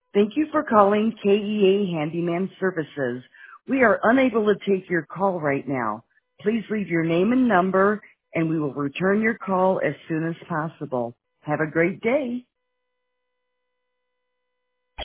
Thank you for calling KEA Handyman Services. We are unable to take your call right now. Please leave your name and number, and we will return your call as soon as possible. Have a great day.